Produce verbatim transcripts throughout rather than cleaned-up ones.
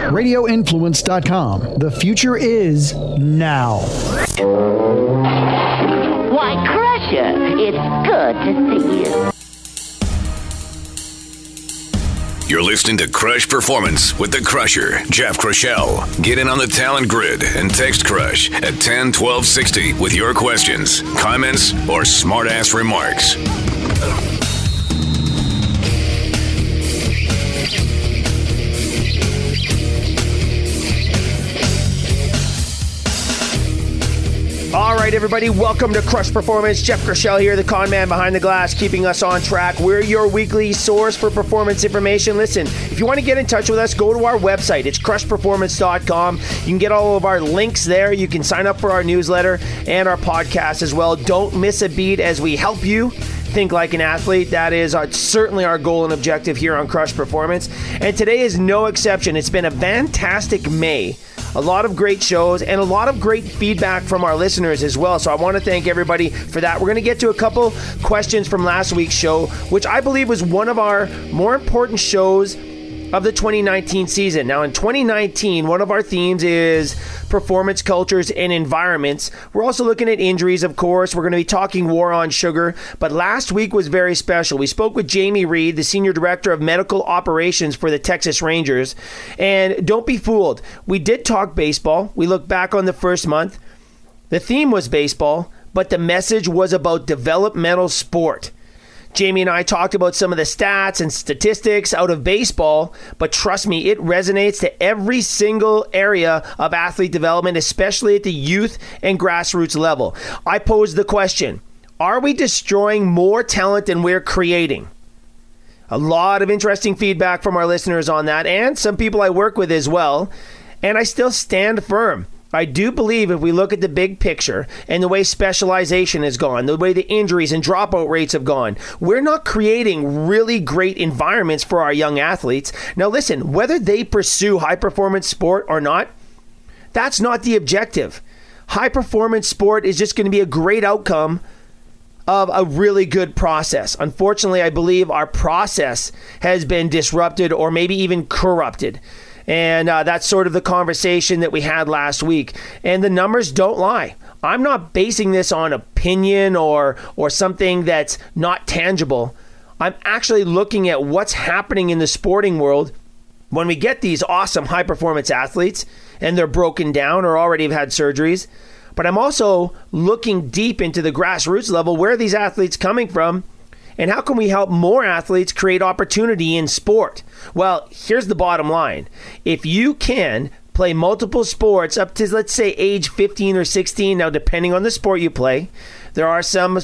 radio influence dot com. The future is now. Why, Crusher, it's good to see you. You're listening to Crush Performance with the Crusher, Jeff Crushell. Get in on the talent grid and text Crush at ten twelve sixty with your questions, comments, or smart-ass remarks. All right, everybody, welcome to Crush Performance. Jeff Crushell here, the con man behind the glass, keeping us on track. We're your weekly source for performance information. Listen, if you want to get in touch with us, go to our website. It's crush performance dot com. You can get all of our links there. You can sign up for our newsletter and our podcast as well. Don't miss a beat as we help you think like an athlete. That is our, certainly our goal and objective here on Crush Performance. And today is no exception. It's been a fantastic May. A lot of great shows and a lot of great feedback from our listeners as well. So I want to thank everybody for that. We're going to get to a couple questions from last week's show, which I believe was one of our more important shows of the twenty nineteen season. Now, in twenty nineteen, one of our themes is performance cultures and environments. We're also looking at injuries, of course. We're going to be talking war on sugar. But last week was very special. We spoke with Jamie Reed, the Senior Director of Medical Operations for the Texas Rangers. And don't be fooled. We did talk baseball. We looked back on the first month. The theme was baseball, but the message was about developmental sport. Jamie and I talked about some of the stats and statistics out of baseball, but trust me, it resonates to every single area of athlete development, especially at the youth and grassroots level. I posed the question, are we destroying more talent than we're creating? A lot of interesting feedback from our listeners on that, and some people I work with as well, and I still stand firm. I do believe if we look at the big picture and the way specialization has gone, the way the injuries and dropout rates have gone, we're not creating really great environments for our young athletes. Now listen, whether they pursue high-performance sport or not, that's not the objective. High-performance sport is just going to be a great outcome of a really good process. Unfortunately, I believe our process has been disrupted or maybe even corrupted. And uh, that's sort of the conversation that we had last week. And the numbers don't lie. I'm not basing this on opinion or or something that's not tangible. I'm actually looking at what's happening in the sporting world when we get these awesome high-performance athletes and they're broken down or already have had surgeries. But I'm also looking deep into the grassroots level. Where are these athletes coming from? And how can we help more athletes create opportunity in sport? Well, here's the bottom line. If you can play multiple sports up to, let's say, age fifteen or sixteen, now depending on the sport you play, there are some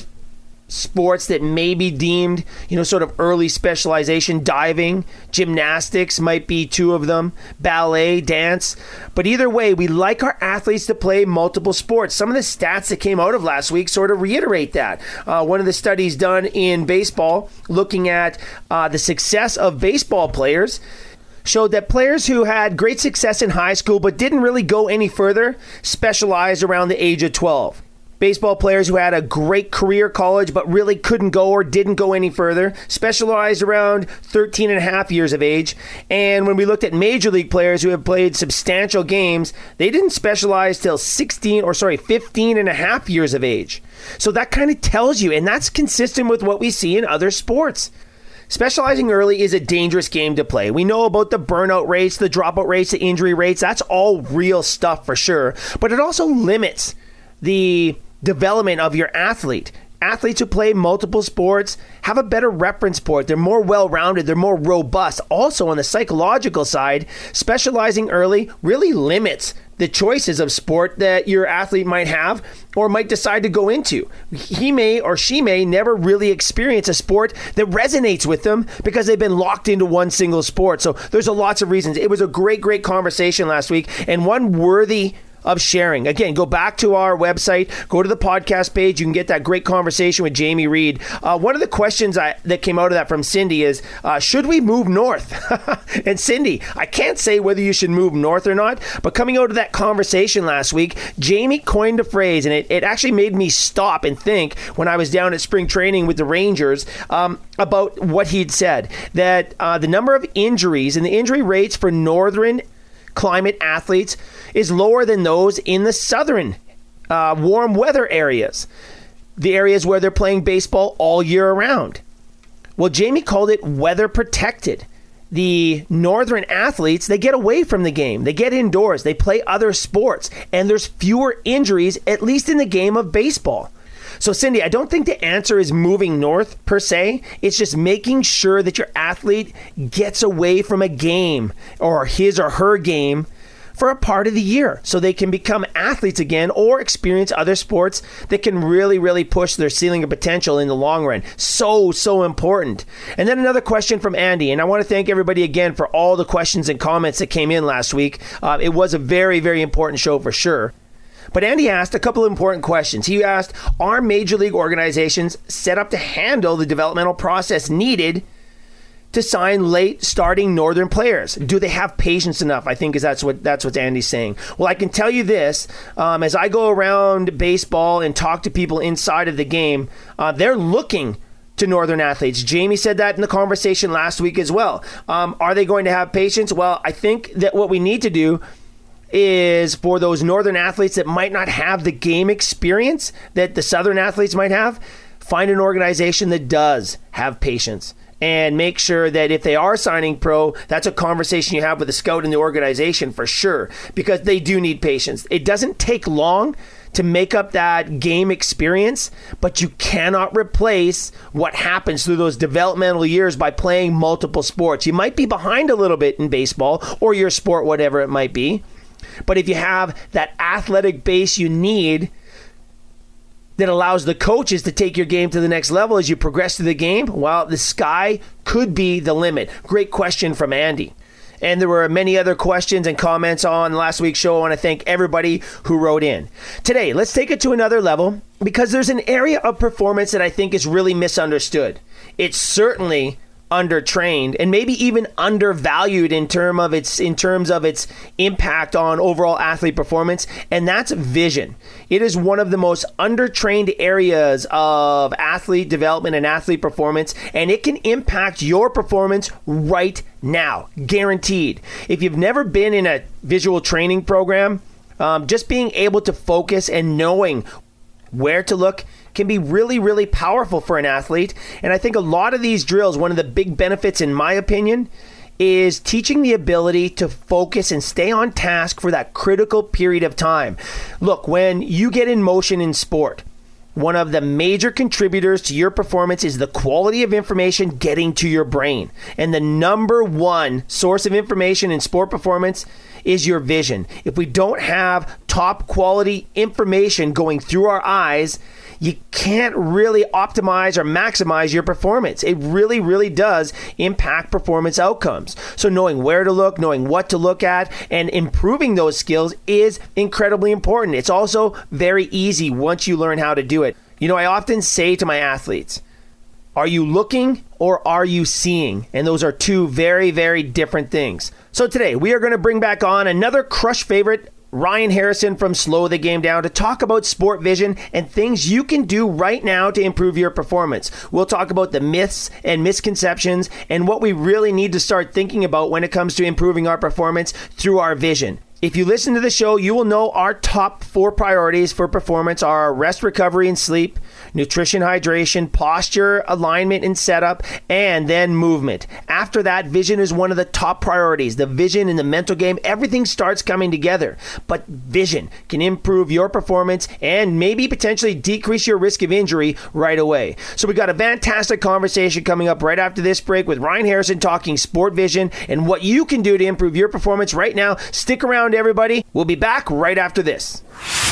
sports that may be deemed, you know, sort of early specialization. Diving, gymnastics might be two of them, ballet, dance. But either way, we like our athletes to play multiple sports. Some of the stats that came out of last week sort of reiterate that. Uh, one of the studies done in baseball, looking at uh, the success of baseball players, showed that players who had great success in high school but didn't really go any further specialized around the age of twelve. Baseball players who had a great career college but really couldn't go or didn't go any further specialized around thirteen and a half years of age. And when we looked at major league players who have played substantial games, they didn't specialize till sixteen or sorry, fifteen and a half years of age. So that kind of tells you, and that's consistent with what we see in other sports. Specializing early is a dangerous game to play. We know about the burnout rates, the dropout rates, the injury rates. That's all real stuff for sure. But it also limits the development of your athlete. Athletes who play multiple sports have a better reference point. They're more well-rounded. They're more robust. Also, on the psychological side, specializing early really limits the choices of sport that your athlete might have or might decide to go into. He may or she may never really experience a sport that resonates with them because they've been locked into one single sport. So there's a lots of reasons. It was a great, great conversation last week and one worthy of sharing. Again, go back to our website, go to the podcast page. You can get that great conversation with Jamie Reed. Uh, one of the questions I, that came out of that from Cindy is, uh, should we move north? And Cindy, I can't say whether you should move north or not, but coming out of that conversation last week, Jamie coined a phrase, and it, it actually made me stop and think when I was down at spring training with the Rangers um, about what he'd said, that uh, the number of injuries and the injury rates for northern climate athletes is lower than those in the southern uh, warm weather areas, the areas where they're playing baseball all year around. Well, Jamie called it weather protected. The northern athletes, they get away from the game. They get indoors. They play other sports. And there's fewer injuries, at least in the game of baseball. So, Cindy, I don't think the answer is moving north per se. It's just making sure that your athlete gets away from a game or his or her game for a part of the year so they can become athletes again or experience other sports that can really, really push their ceiling of potential in the long run. So, so important. And then another question from Andy, and I want to thank everybody again for all the questions and comments that came in last week. Uh, it was a very, very important show for sure. But Andy asked a couple of important questions. He asked, are major league organizations set up to handle the developmental process needed to sign late starting northern players? Do they have patience enough? I think is that's what that's what Andy's saying. Well, I can tell you this, um, as I go around baseball and talk to people inside of the game, uh, they're looking to northern athletes. Jamie said that in the conversation last week as well. Um, are they going to have patience? Well, I think that what we need to do is for those northern athletes that might not have the game experience that the southern athletes might have, find an organization that does have patience. And make sure that if they are signing pro, that's a conversation you have with the scout in the organization for sure, because they do need patience. It doesn't take long to make up that game experience, but you cannot replace what happens through those developmental years by playing multiple sports. You might be behind a little bit in baseball or your sport, whatever it might be, but if you have that athletic base you need that allows the coaches to take your game to the next level as you progress through the game, well, the sky could be the limit. Great question from Andy. And there were many other questions and comments on last week's show. I want to thank everybody who wrote in. Today, let's take it to another level because there's an area of performance that I think is really misunderstood. It's certainly undertrained and maybe even undervalued in term of its in terms of its impact on overall athlete performance, and that's vision. It is one of the most undertrained areas of athlete development and athlete performance, and it can impact your performance right now, guaranteed. If you've never been in a visual training program, um, just being able to focus and knowing where to look can be really, really powerful for an athlete. And I think a lot of these drills, one of the big benefits, in my opinion, is teaching the ability to focus and stay on task for that critical period of time. Look, when you get in motion in sport, one of the major contributors to your performance is the quality of information getting to your brain. And the number one source of information in sport performance is your vision. If we don't have top quality information going through our eyes, you can't really optimize or maximize your performance. It really, really does impact performance outcomes. So knowing where to look, knowing what to look at, and improving those skills is incredibly important. It's also very easy once you learn how to do it. You know, I often say to my athletes, are you looking or are you seeing? And those are two very, very different things. So today we are going to bring back on another Crush favorite, Ryan Harrison from Slow the Game Down, to talk about sport vision and things you can do right now to improve your performance. We'll talk about the myths and misconceptions and what we really need to start thinking about when it comes to improving our performance through our vision. If you listen to the show, you will know our top four priorities for performance are rest, recovery, and sleep, nutrition, hydration, posture, alignment, and setup, and then movement. After that, vision is one of the top priorities. The vision in the mental game, everything starts coming together. But vision can improve your performance and maybe potentially decrease your risk of injury right away. So we got a fantastic conversation coming up right after this break with Ryan Harrison talking sport vision and what you can do to improve your performance right now. Stick around, everybody. We'll be back right after this.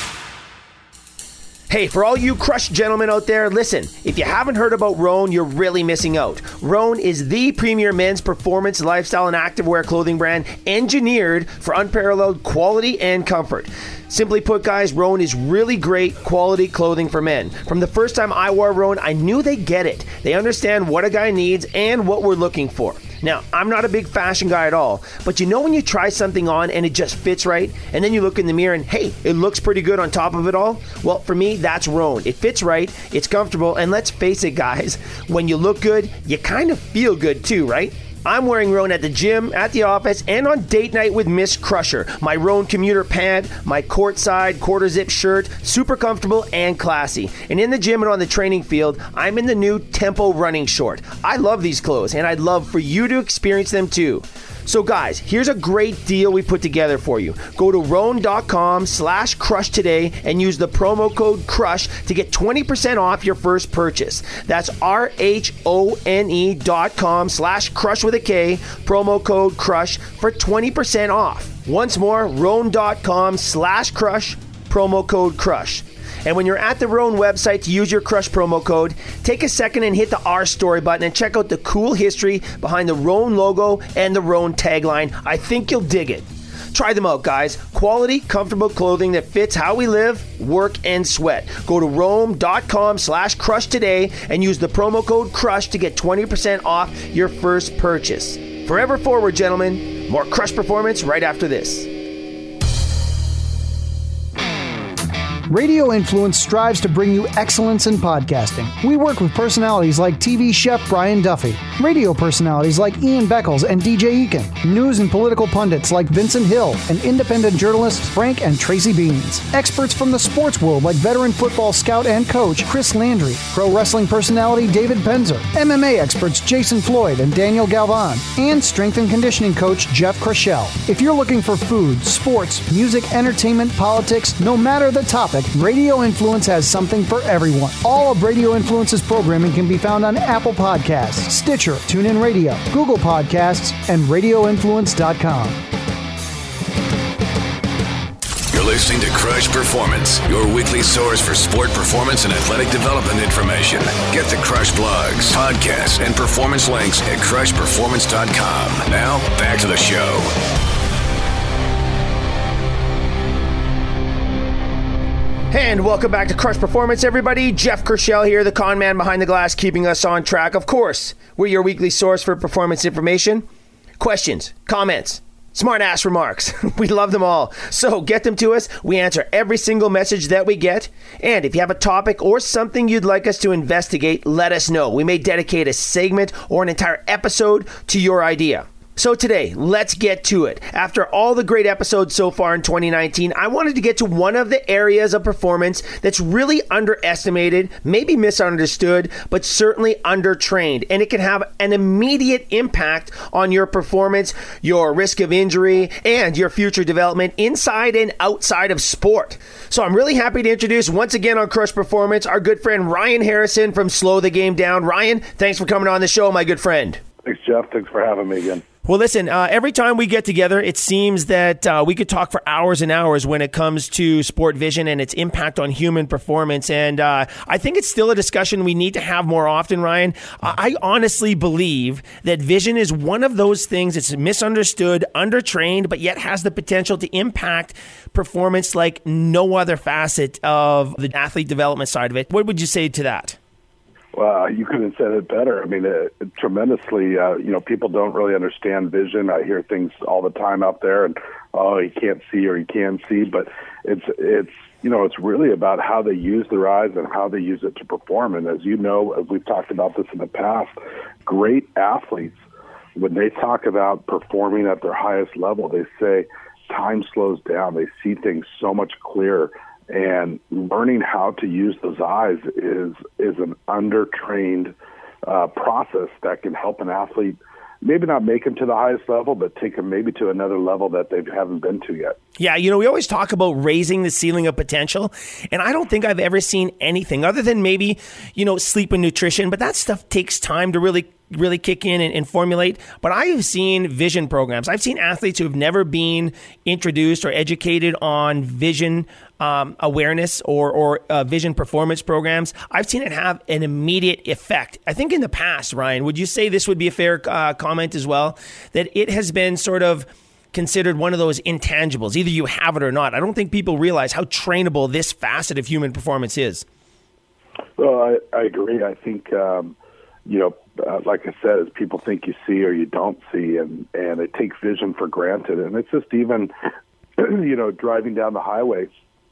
Hey, for all you Crush gentlemen out there, listen, if you haven't heard about Rhone, you're really missing out. Rhone is the premier men's performance, lifestyle, and activewear clothing brand engineered for unparalleled quality and comfort. Simply put, guys, Rhone is really great quality clothing for men. From the first time I wore Rhone, I knew they get it. They understand what a guy needs and what we're looking for. Now, I'm not a big fashion guy at all, but you know when you try something on and it just fits right, and then you look in the mirror and, hey, it looks pretty good on top of it all? Well, for me, that's Rhone. It fits right, it's comfortable, and let's face it, guys, when you look good, you kind of feel good too, right? I'm wearing Roan at the gym, at the office, and on date night with Miss Crusher. My Roan commuter pant, my courtside quarter zip shirt, super comfortable and classy. And in the gym and on the training field, I'm in the new Tempo running short. I love these clothes, and I'd love for you to experience them too. So guys, here's a great deal we put together for you. Go to roan.com slash crush today and use the promo code CRUSH to get twenty percent off your first purchase. That's R-H-O-N-E dot com slash crush with a K, promo code CRUSH for twenty percent off. Once more, roan.com slash crush, promo code CRUSH. And when you're at the Roan website to use your Crush promo code, take a second and hit the Our Story button and check out the cool history behind the Roan logo and the Roan tagline. I think you'll dig it. Try them out, guys. Quality, comfortable clothing that fits how we live, work, and sweat. Go to roam.com slash crush today and use the promo code CRUSH to get twenty percent off your first purchase. Forever forward, gentlemen. More Crush Performance right after this. Radio Influence strives to bring you excellence in podcasting. We work with personalities like T V chef Brian Duffy, radio personalities like Ian Beckles and D J Eakin, news and political pundits like Vincent Hill, and independent journalists Frank and Tracy Beans, experts from the sports world like veteran football scout and coach Chris Landry, pro wrestling personality David Penzer, M M A experts Jason Floyd and Daniel Galvan, and strength and conditioning coach Jeff Crushell. If you're looking for food, sports, music, entertainment, politics, no matter the topic, Radio Influence has something for everyone. All of Radio Influence's programming can be found on Apple Podcasts, Stitcher, TuneIn Radio, Google Podcasts, and radio influence dot com. You're listening to Crush Performance, your weekly source for sport performance and athletic development information. Get the Crush blogs, podcasts, and performance links at crush performance dot com. Now, back to the show. And welcome back to Crush Performance, everybody. Jeff Crushell here, the con man behind the glass, keeping us on track. Of course, we're your weekly source for performance information, questions, comments, smart-ass remarks. We love them all. So get them to us. We answer every single message that we get. And if you have a topic or something you'd like us to investigate, let us know. We may dedicate a segment or an entire episode to your idea. So today, let's get to it. After all the great episodes so far in twenty nineteen, I wanted to get to one of the areas of performance that's really underestimated, maybe misunderstood, but certainly undertrained. And it can have an immediate impact on your performance, your risk of injury, and your future development inside and outside of sport. So I'm really happy to introduce once again on Crush Performance our good friend Ryan Harrison from Slow the Game Down. Ryan, thanks for coming on the show, my good friend. Thanks, Jeff. Thanks for having me again. Well, listen, uh, every time we get together, it seems that uh, we could talk for hours and hours when it comes to sport vision and its impact on human performance. And uh, I think it's still a discussion we need to have more often, Ryan. I honestly believe that vision is one of those things that's misunderstood, undertrained, but yet has the potential to impact performance like no other facet of the athlete development side of it. What would you say to that? Well, you could have said it better. I mean, uh, tremendously, uh, you know, people don't really understand vision. I hear things all the time out there, and, oh, he can't see or he can see. But it's, it's you know, it's really about how they use their eyes and how they use it to perform. And as you know, as we've talked about this in the past, great athletes, when they talk about performing at their highest level, they say time slows down. They see things so much clearer. And learning how to use those eyes is is an undertrained uh, process that can help an athlete maybe not make them to the highest level, but take them maybe to another level that they haven't been to yet. Yeah, you know, we always talk about raising the ceiling of potential, and I don't think I've ever seen anything other than maybe, you know, sleep and nutrition, but that stuff takes time to really really kick in and, and formulate. But I've seen vision programs. I've seen athletes who have never been introduced or educated on vision um, awareness or, or uh, vision performance programs. I've seen it have an immediate effect. I think in the past, Ryan, would you say this would be a fair uh, comment as well, that it has been sort of considered one of those intangibles, either you have it or not? I don't think people realize how trainable this facet of human performance is. Well, I, I agree. I think, um, you know, Uh, like I said, is people think you see or you don't see, and, and they take vision for granted. And it's just even, you know, driving down the highway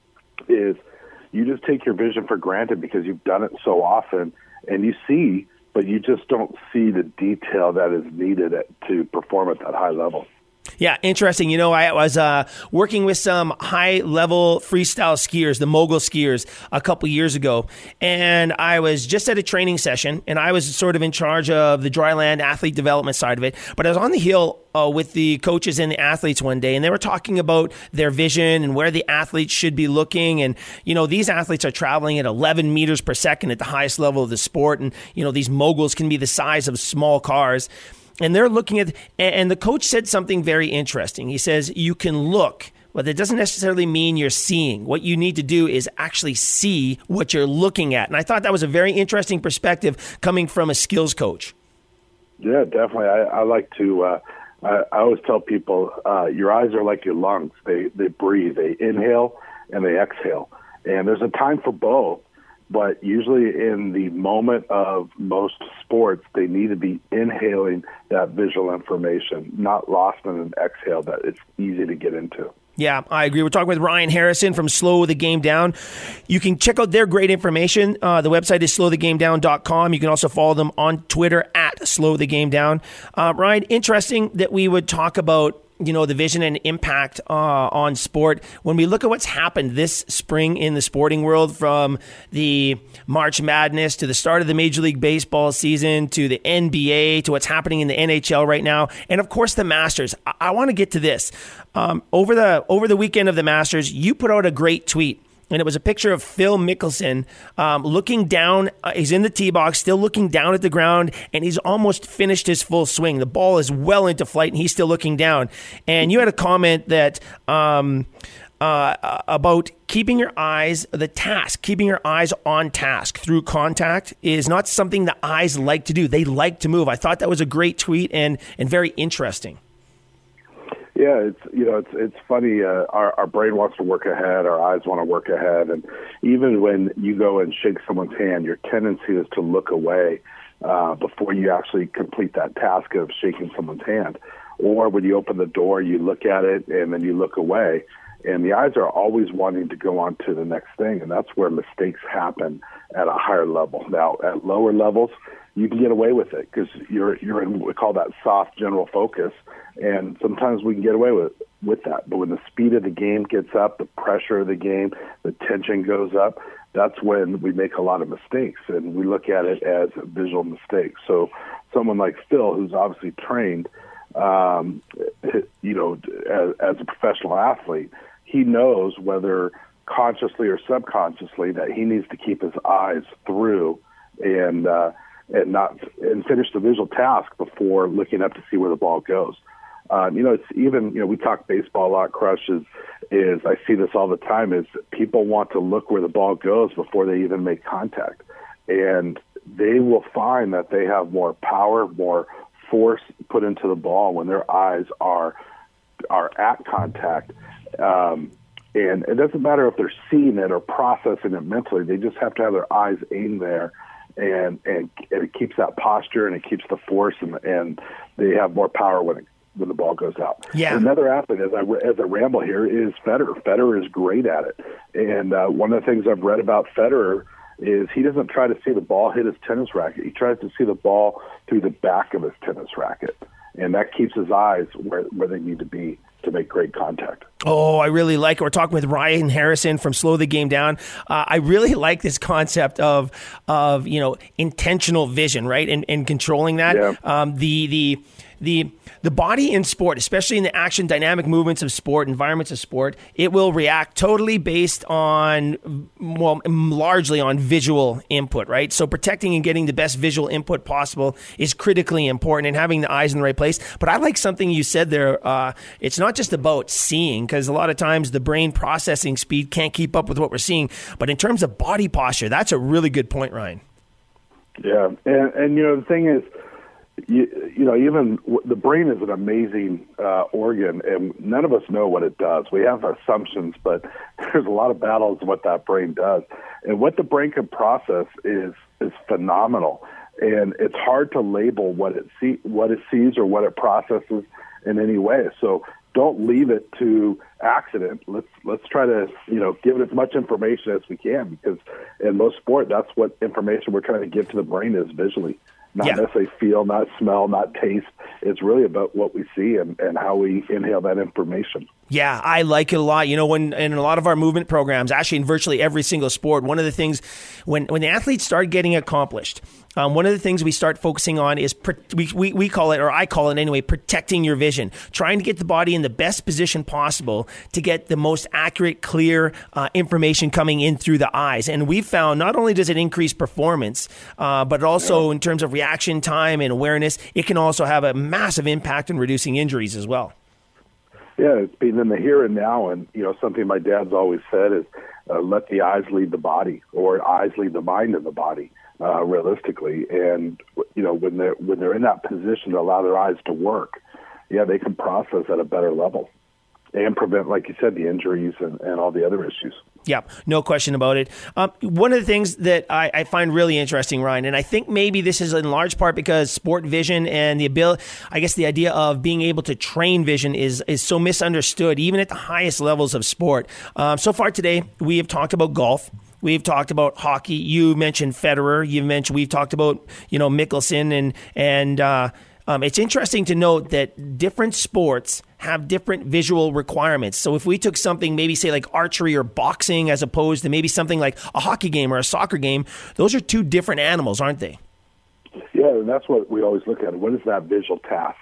is you just take your vision for granted because you've done it so often, and you see, but you just don't see the detail that is needed at, to perform at that high level. Yeah, interesting. You know, I was uh, working with some high-level freestyle skiers, the mogul skiers, a couple years ago, and I was just at a training session, and I was sort of in charge of the dryland athlete development side of it, but I was on the hill uh, with the coaches and the athletes one day, and they were talking about their vision and where the athletes should be looking, and, you know, these athletes are traveling at eleven meters per second at the highest level of the sport, and, you know, these moguls can be the size of small cars. And they're looking at, and the coach said something very interesting. He says, you can look, but that doesn't necessarily mean you're seeing. What you need to do is actually see what you're looking at. And I thought that was a very interesting perspective coming from a skills coach. Yeah, definitely. I, I like to, uh, I, I always tell people, uh, your eyes are like your lungs. They, they breathe, they inhale and they exhale. And there's a time for both. But usually in the moment of most sports, they need to be inhaling that visual information, not lost in an exhale that it's easy to get into. Yeah, I agree. We're talking with Ryan Harrison from Slow the Game Down. You can check out their great information. Uh, the website is slow the game down dot com. You can also follow them on Twitter at Slow the Game Down. Uh, Ryan, interesting that we would talk about, you know, the vision and impact uh, on sport. When we look at what's happened this spring in the sporting world, from the March Madness to the start of the Major League Baseball season to the N B A to what's happening in the N H L right now, and of course the Masters. I, I want to get to this. Um, over the over the weekend of the Masters, you put out a great tweet. And it was a picture of Phil Mickelson um, looking down. Uh, he's in the tee box, still looking down at the ground, and he's almost finished his full swing. The ball is well into flight, and he's still looking down. And you had a comment that um, uh, about keeping your eyes, the task, keeping your eyes on task through contact is not something the eyes like to do. They like to move. I thought that was a great tweet and and very interesting. Yeah, it's you know it's it's funny. Uh, our our brain wants to work ahead, our eyes want to work ahead, and even when you go and shake someone's hand, your tendency is to look away uh, before you actually complete that task of shaking someone's hand. Or when you open the door, you look at it and then you look away, and the eyes are always wanting to go on to the next thing, and that's where mistakes happen at a higher level. Now, at lower levels, you can get away with it because you're you're in what we call that soft general focus. And sometimes we can get away with with that. But when the speed of the game gets up, the pressure of the game, the tension goes up, that's when we make a lot of mistakes. And we look at it as visual mistakes. So someone like Phil, who's obviously trained, um, you know, as, as a professional athlete, he knows whether consciously or subconsciously that he needs to keep his eyes through and uh, and not and finish the visual task before looking up to see where the ball goes. Um, you know, it's even, you know, we talk baseball a lot, Crush, is, is, I see this all the time, is people want to look where the ball goes before they even make contact. And they will find that they have more power, more force put into the ball when their eyes are are at contact. Um, and it doesn't matter if they're seeing it or processing it mentally. They just have to have their eyes aimed there. And, and, and it keeps that posture and it keeps the force, and, and they have more power when it when the ball goes out. Yeah. Another athlete, as I as I ramble here, is Federer. Federer is great at it, and uh, one of the things I've read about Federer is he doesn't try to see the ball hit his tennis racket. He tries to see the ball through the back of his tennis racket, and that keeps his eyes where where they need to be to make great contact. Oh, I really like it. We're talking with Ryan Harrison from Slow the Game Down. Uh, I really like this concept of of you know intentional vision, right, and and controlling that. Yeah. Um, the the the the body in sport, especially in the action dynamic movements of sport, environments of sport, it will react totally based on, well, largely on visual input, right? So protecting and getting the best visual input possible is critically important, and having the eyes in the right place. But I like something you said there. Uh, it's not just about seeing, because a lot of times the brain processing speed can't keep up with what we're seeing. But in terms of body posture, that's a really good point, Ryan. Yeah, and, and you know, the thing is, You, you know, even the brain is an amazing uh, organ, and none of us know what it does. We have assumptions, but there's a lot of battles of what that brain does. And what the brain can process is is phenomenal. And it's hard to label what it see, what it sees or what it processes in any way. So don't leave it to accident. Let's let's try to you know give it as much information as we can, because in most sport, that's what information we're trying to give to the brain is visually. not Yeah. necessarily feel, not smell, not taste. It's really about what we see and, and how we inhale that information. Yeah, I like it a lot. You know, when in a lot of our movement programs, actually in virtually every single sport, one of the things when when the athletes start getting accomplished, um, one of the things we start focusing on is pro- we, we we call it, or I call it anyway, protecting your vision, trying to get the body in the best position possible to get the most accurate, clear uh, information coming in through the eyes. And we've found not only does it increase performance, uh, but also yeah. in terms of reaction time and awareness, it can also have a massive impact in reducing injuries as well. Yeah, it's being in the here and now, and you know something my dad's always said is uh, let the eyes lead the body, or eyes lead the mind in the body, uh, realistically. And you know when they're when they're in that position to allow their eyes to work, yeah, they can process at a better level and prevent, like you said, the injuries and, and all the other issues. Yeah, no question about it. Um, one of the things that I, I find really interesting, Ryan, and I think maybe this is in large part because sport vision and the ability, I guess the idea of being able to train vision is is so misunderstood, even at the highest levels of sport. Um, so far today, we have talked about golf. We've talked about hockey. You mentioned Federer. You mentioned we've talked about you know Mickelson and and. Uh, Um, it's interesting to note that different sports have different visual requirements. So if we took something, maybe say like archery or boxing, as opposed to maybe something like a hockey game or a soccer game, those are two different animals, aren't they? Yeah, and that's what we always look at. What is that visual task?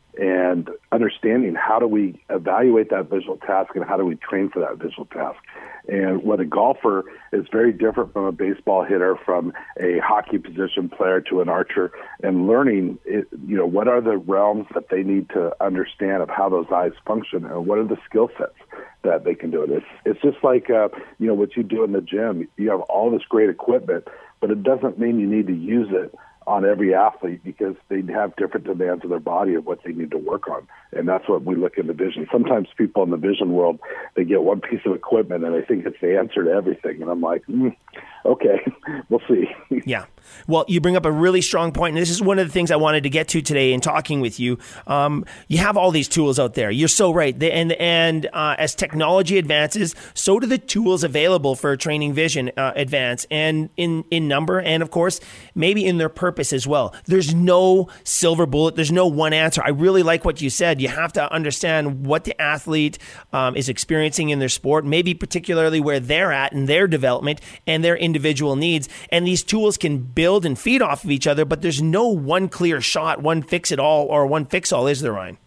And understanding how do we evaluate that visual task and how do we train for that visual task. And what a golfer is very different from a baseball hitter, from a hockey position player to an archer, and learning, it, you know, what are the realms that they need to understand of how those eyes function, and what are the skill sets that they can do it. It's, it's just like, uh, you know, what you do in the gym. You have all this great equipment, but it doesn't mean you need to use it on every athlete, because they have different demands of their body of what they need to work on. And that's what we look in the vision. Sometimes people in the vision world, they get one piece of equipment and they think it's the answer to everything. And I'm like, mm, okay, we'll see. Yeah. Well, you bring up a really strong point, and this is one of the things I wanted to get to today in talking with you. Um, you have all these tools out there. You're so right. They, and and uh, as technology advances, so do the tools available for training vision uh, advance, and in, in number, and of course, maybe in their purpose as well. There's no silver bullet. There's no one answer. I really like what you said. You have to understand what the athlete um, is experiencing in their sport, maybe particularly where they're at in their development and their individual needs. And these tools can build and feed off of each other, but there's no one clear shot, one fix-it-all, or one fix-all, is there, Ryan?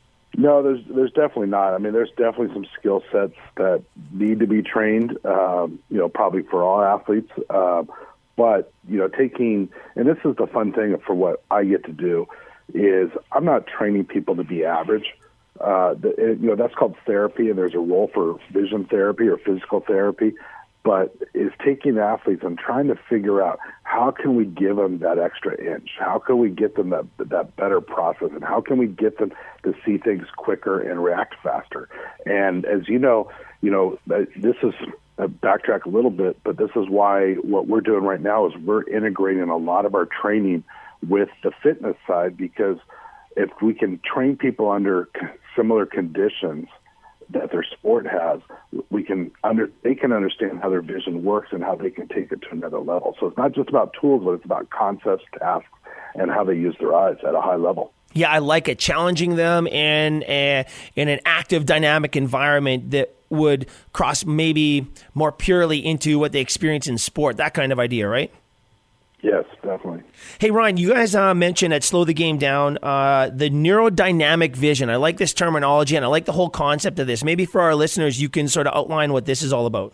No, there's there's definitely not. I mean, there's definitely some skill sets that need to be trained, um, you know, probably for all athletes. Uh, but, you know, taking, and this is the fun thing for what I get to do, is I'm not training people to be average. Uh, the, it, you know, that's called therapy, and there's a role for vision therapy or physical therapy. But is taking athletes and trying to figure out how can we give them that extra inch? How can we get them that that better process? And how can we get them to see things quicker and react faster? And as you know, you know, this is uh, backtrack a little bit, but this is why what we're doing right now is we're integrating a lot of our training with the fitness side, because if we can train people under similar conditions that their sport has, we can under they can understand how their vision works and how they can take it to another level. So it's not just about tools, but it's about concepts, tasks, and how they use their eyes at a high level. Yeah, I like it. Challenging them in a, in an active, dynamic environment that would cross maybe more purely into what they experience in sport. That kind of idea, right? Yes, definitely. Hey, Ryan, you guys uh, mentioned at Slow the Game Down uh, the neurodynamic vision. I like this terminology, and I like the whole concept of this. Maybe for our listeners, you can sort of outline what this is all about.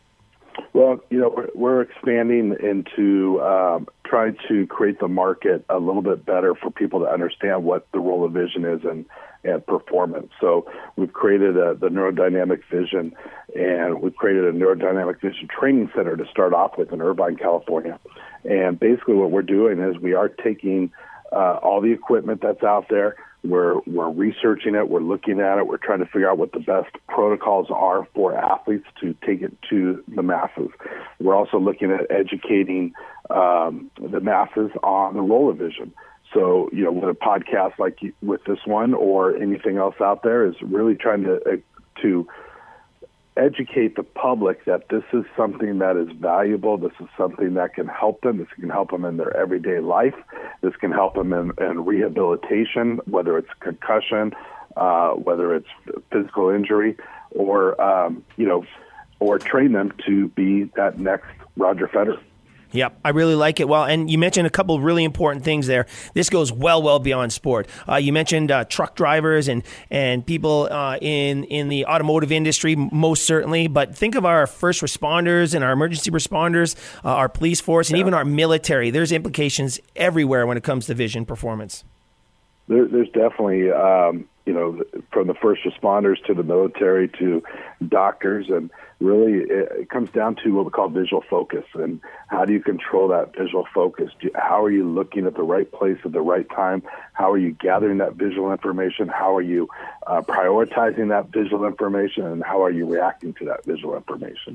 Well, you know, we're, we're expanding into um, trying to create the market a little bit better for people to understand what the role of vision is and, and performance. So we've created a, the Neurodynamic Vision, and we've created a Neurodynamic Vision Training Center to start off with in Irvine, California. And basically what we're doing is we are taking uh, all the equipment that's out there. We're we're researching it. We're looking at it. We're trying to figure out what the best protocols are for athletes to take it to the masses. We're also looking at educating um, the masses on the role of vision. So, you know, with a podcast like with this one or anything else out there, is really trying to uh, to educate the public that this is something that is valuable. This is something that can help them. This can help them in their everyday life. This can help them in, in rehabilitation, whether it's concussion, uh, whether it's physical injury, or, um, you know, or train them to be that next Roger Federer. Yep, I really like it. Well, and you mentioned a couple of really important things there. This goes well, well beyond sport. Uh, you mentioned uh, truck drivers and and people uh, in in the automotive industry, most certainly. But think of our first responders and our emergency responders, uh, our police force, and yeah. even our military. There's implications everywhere when it comes to vision performance. There, there's definitely, um, you know, from the first responders to the military to doctors, and really it, it comes down to what we call visual focus. And how do you control that visual focus? Do, how are you looking at the right place at the right time? How are you gathering that visual information? How are you uh, prioritizing that visual information? And how are you reacting to that visual information?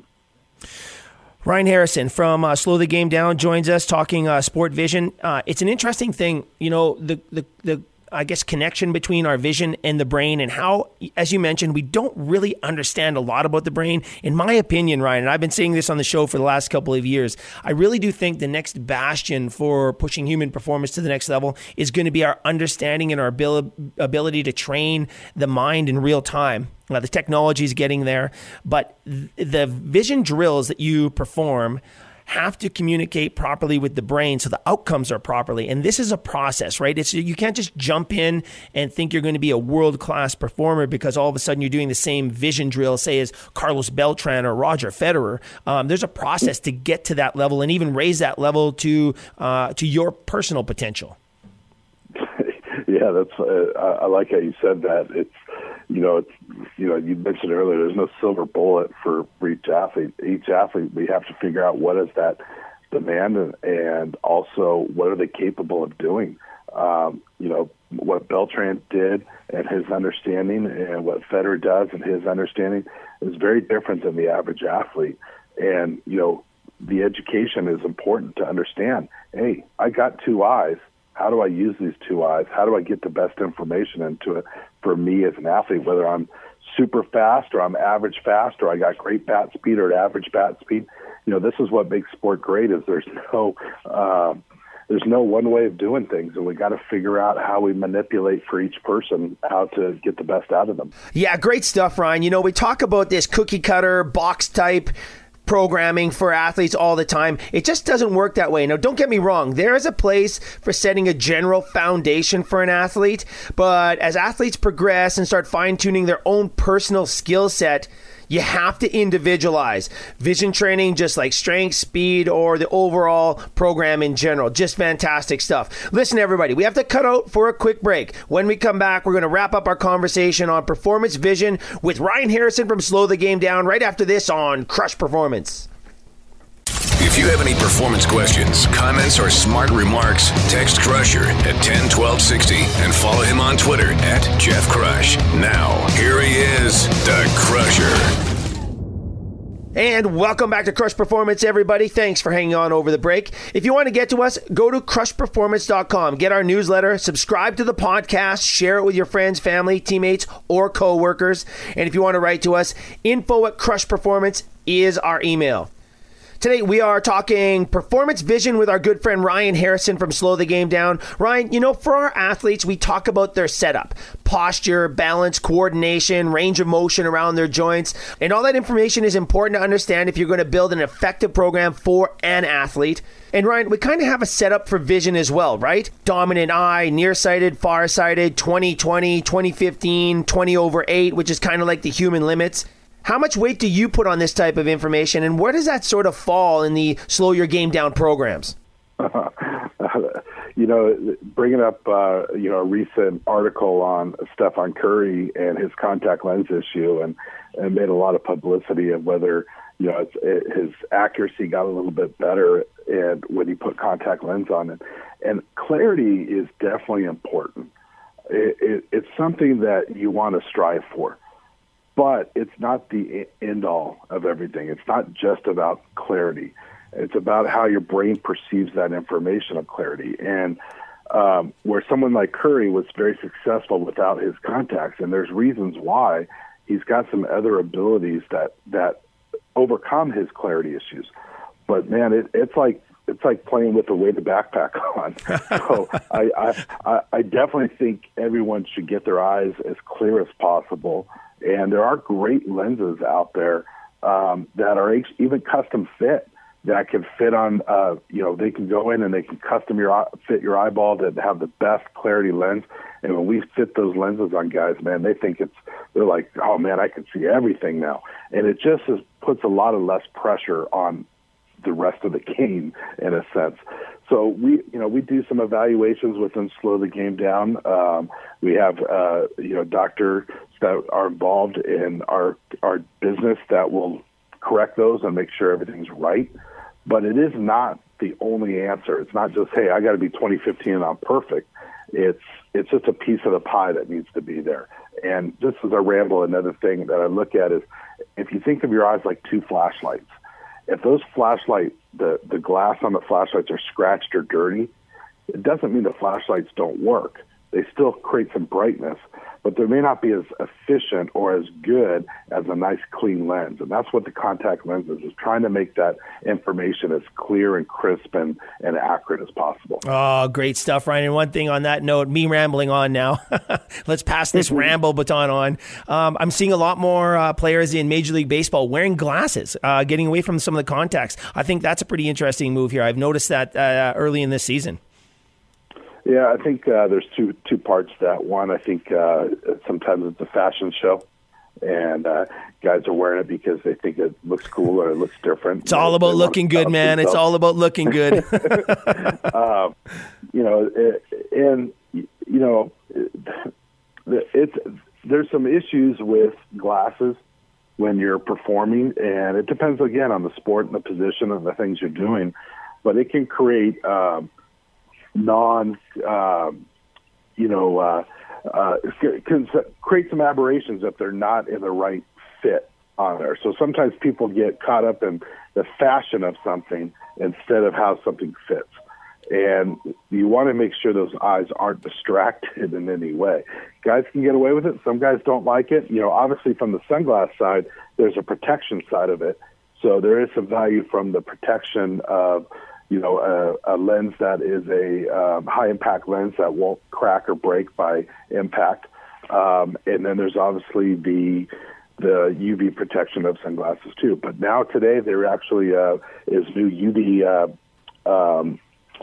Ryan Harrison from uh, Slow the Game Down joins us talking uh, sport vision. Uh, it's an interesting thing, you know, the the the I guess, connection between our vision and the brain, and how, as you mentioned, we don't really understand a lot about the brain. In my opinion, Ryan, and I've been saying this on the show for the last couple of years, I really do think the next bastion for pushing human performance to the next level is going to be our understanding and our abil- ability to train the mind in real time. Uh, the technology is getting there, but th- the vision drills that you perform have to communicate properly with the brain so the outcomes are properly. And this is a process, right? It's you can't just jump in and think you're going to be a world-class performer because all of a sudden you're doing the same vision drill, say, as Carlos Beltran or Roger Federer. Um, there's a process to get to that level and even raise that level to uh, to your personal potential. Yeah, that's. Uh, I, I like how you said that. It's, you know, it's, you know, you mentioned earlier, there's no silver bullet for, for each athlete. Each athlete, we have to figure out what is that demand, and, and also what are they capable of doing. Um, you know, what Beltran did and his understanding, and what Federer does and his understanding is very different than the average athlete. And, you know, the education is important to understand. Hey, I got two eyes. How do I use these two eyes? How do I get the best information into it for me as an athlete, whether I'm super fast or I'm average fast or I got great bat speed or average bat speed? You know, this is what makes sport great, is there's no uh, there's no one way of doing things, and we got to figure out how we manipulate for each person how to get the best out of them. Yeah, great stuff, Ryan. You know, we talk about this cookie cutter box type programming for athletes all the time. It just doesn't work that way. Now, don't get me wrong. There is a place for setting a general foundation for an athlete, but as athletes progress and start fine-tuning their own personal skill set, you have to individualize. Vision training, just like strength, speed, or the overall program in general. Just fantastic stuff. Listen, everybody, we have to cut out for a quick break. When we come back, we're going to wrap up our conversation on performance vision with Ryan Harrison from Slow the Game Down right after this on Crush Performance. If you have any performance questions, comments, or smart remarks, text Crusher at ten twelve sixty and follow him on Twitter at Jeff Crush. Now, here he is, the Crusher. And welcome back to Crush Performance, everybody. Thanks for hanging on over the break. If you want to get to us, go to crush performance dot com. Get our newsletter, subscribe to the podcast, share it with your friends, family, teammates, or coworkers. And if you want to write to us, info at Crush Performance is our email. Today, we are talking performance vision with our good friend Ryan Harrison from Slow the Game Down. Ryan, you know, for our athletes, we talk about their setup, posture, balance, coordination, range of motion around their joints, and all that information is important to understand if you're going to build an effective program for an athlete. And Ryan, we kind of have a setup for vision as well, right? Dominant eye, nearsighted, farsighted, twenty twenty, twenty fifteen, twenty over eight, which is kind of like the human limits. How much weight do you put on this type of information, and where does that sort of fall in the Slow Your Game Down programs? You know, bringing up, uh, you know, a recent article on Stephen Curry and his contact lens issue, and, and made a lot of publicity of whether, you know, it's, it, his accuracy got a little bit better and when he put contact lens on it. And clarity is definitely important. It, it, it's something that you want to strive for. But it's not the end all of everything. It's not just about clarity. It's about how your brain perceives that information of clarity. And um, where someone like Curry was very successful without his contacts, and there's reasons why he's got some other abilities that that overcome his clarity issues. But man, it, it's like it's like playing with a weighted backpack on. So I, I I definitely think everyone should get their eyes as clear as possible. And there are great lenses out there um, that are even custom fit that can fit on. Uh, you know, they can go in and they can custom your fit your eyeball to have the best clarity lens. And when we fit those lenses on guys, man, they think it's they're like, oh man, I can see everything now. And it just is, puts a lot of less pressure on the rest of the game in a sense. So we, you know, we do some evaluations with them, slow the game down. Um, we have, uh, you know, doctors that are involved in our our business that will correct those and make sure everything's right. But it is not the only answer. It's not just, hey, I got to be twenty fifteen and I'm perfect. It's it's just a piece of the pie that needs to be there. And just as I ramble, another thing that I look at is if you think of your eyes like two flashlights. If those flashlight, the, the glass on the flashlights are scratched or dirty, it doesn't mean the flashlights don't work. They still create some brightness, but they may not be as efficient or as good as a nice clean lens. And that's what the contact lens is, is trying to make that information as clear and crisp and, and accurate as possible. Oh, great stuff, Ryan. And one thing on that note, me rambling on now. Let's pass this ramble baton on. Um, I'm seeing a lot more uh, players in Major League Baseball wearing glasses, uh, getting away from some of the contacts. I think that's a pretty interesting move here. I've noticed that uh, early in this season. Yeah, I think uh, there's two two parts to that. One, I think uh, sometimes it's a fashion show, and uh, guys are wearing it because they think it looks cool or it looks different. It's all about looking good, man. It's all about looking good. um, you know, it, and you know, it's there's some issues with glasses when you're performing, and it depends again on the sport and the position and the things you're doing, but it can create. Um, non, um, you know, uh, uh, can create some aberrations if they're not in the right fit on there. So sometimes people get caught up in the fashion of something instead of how something fits. And you want to make sure those eyes aren't distracted in any way. Guys can get away with it. Some guys don't like it. You know, obviously from the sunglass side, there's a protection side of it. So there is some value from the protection of, you know, a, a lens that is a um, high-impact lens that won't crack or break by impact. Um, and then there's obviously the the U V protection of sunglasses, too. But now today there actually uh, is new U V uh, um,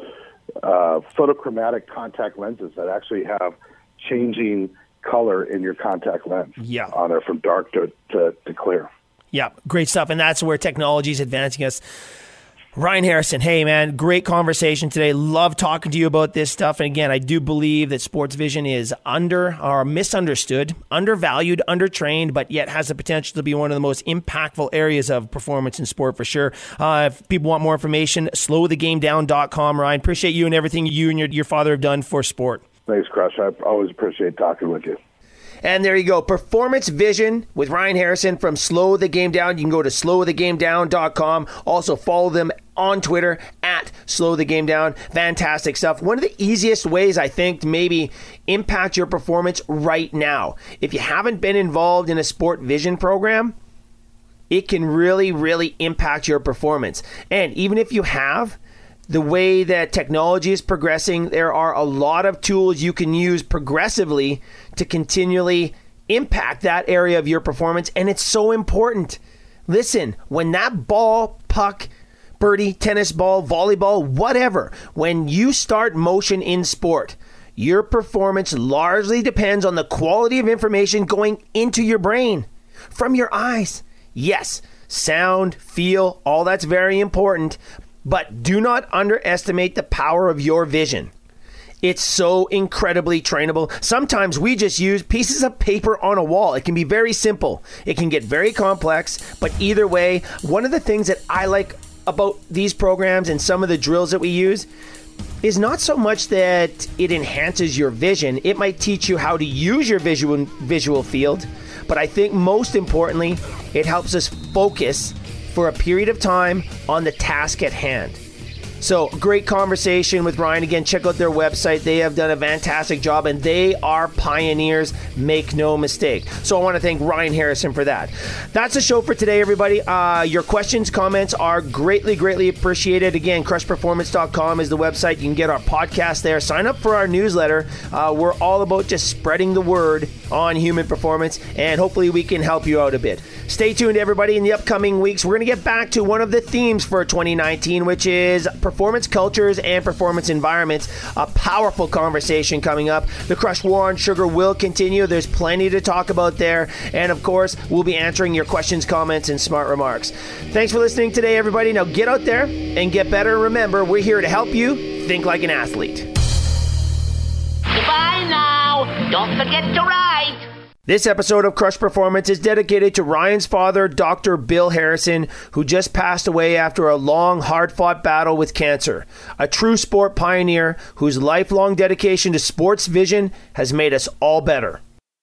uh, photochromatic contact lenses that actually have changing color in your contact lens yeah. on there from dark to, to, to clear. Yeah, great stuff. And that's where technology is advancing us. Ryan Harrison, hey man, great conversation today. Love talking to you about this stuff. And again, I do believe that sports vision is under or misunderstood, undervalued, undertrained, but yet has the potential to be one of the most impactful areas of performance in sport for sure. Uh, if people want more information, slow the game down dot com. Ryan, appreciate you and everything you and your, your father have done for sport. Thanks, Crush. I always appreciate talking with you. And there you go. Performance Vision with Ryan Harrison from Slow the Game Down. You can go to slow the game down dot com. Also follow them on Twitter at Slow the Game Down. Fantastic stuff. One of the easiest ways, I think, to maybe impact your performance right now. If you haven't been involved in a sport vision program, it can really, really impact your performance. And even if you have, the way that technology is progressing, there are a lot of tools you can use progressively to continually impact that area of your performance, and it's so important. Listen, when that ball, puck, birdie, tennis ball, volleyball, whatever, when you start motion in sport, your performance largely depends on the quality of information going into your brain from your eyes. Yes, sound, feel, all that's very important. But do not underestimate the power of your vision. It's so incredibly trainable. Sometimes we just use pieces of paper on a wall. It can be very simple. It can get very complex. But either way, one of the things that I like about these programs and some of the drills that we use is not so much that it enhances your vision. It might teach you how to use your visual visual field. But I think most importantly, it helps us focus for a period of time on the task at hand. So great conversation with Ryan. Again, check out their website. They have done a fantastic job, and they are pioneers. Make no mistake. So I want to thank Ryan Harrison for that. That's the show for today, everybody. Uh, your questions, comments are greatly, greatly appreciated. Again, crush performance dot com is the website. You can get our podcast there. Sign up for our newsletter. Uh, we're all about just spreading the word on human performance, and hopefully we can help you out a bit. Stay tuned, everybody. In the upcoming weeks, we're going to get back to one of the themes for twenty nineteen, which is performance cultures and performance environments. A powerful conversation coming up. The Crush War on Sugar will continue. There's plenty to talk about there. And of course, we'll be answering your questions, comments, and smart remarks. Thanks for listening today, everybody. Now get out there and get better. Remember, we're here to help you think like an athlete. Goodbye now. Don't forget to ride. This episode of Crush Performance is dedicated to Ryan's father, Doctor Bill Harrison, who just passed away after a long, hard-fought battle with cancer. A true sport pioneer whose lifelong dedication to sports vision has made us all better.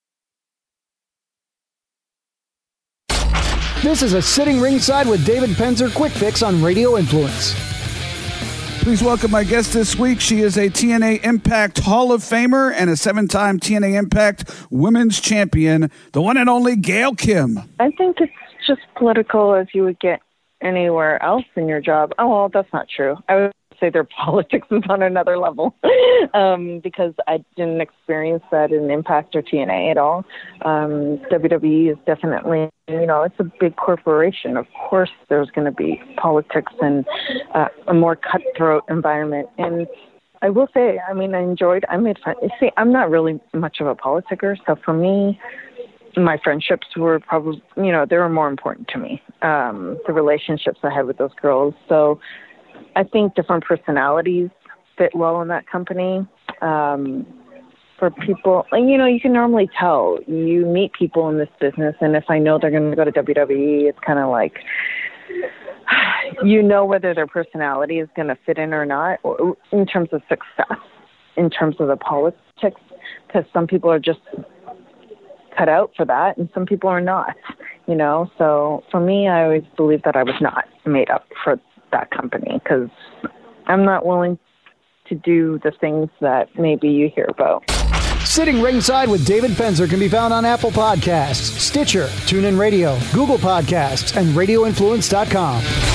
This is a Sitting Ringside with David Penzer Quick Fix on Radio Influence. Please welcome my guest this week. She is a T N A Impact Hall of Famer and a seven-time T N A Impact Women's Champion, the one and only Gail Kim. I think it's just political as you would get anywhere else in your job. Oh, well, that's not true. I would say their politics is on another level um, because I didn't experience that in Impact or T N A at all. Um, W W E is definitely, you know, it's a big corporation. Of course there's going to be politics and uh, a more cutthroat environment. And I will say, I mean, I enjoyed, I made fun. See, I'm not really much of a politicker, so for me, my friendships were probably, you know, they were more important to me, um, the relationships I had with those girls. So I think different personalities fit well in that company. Um, for people, and you know, you can normally tell. You meet people in this business, and if I know they're going to go to W W E, it's kind of like, you know, whether their personality is going to fit in or not, or in terms of success, in terms of the politics, because some people are just cut out for that, and some people are not, you know. So for me, I always believe that I was not made up for that company because I'm not willing to do the things that maybe you hear about. Sitting Ringside with David Penzer can be found on Apple Podcasts, Stitcher, TuneIn Radio, Google Podcasts, and radio influence dot com.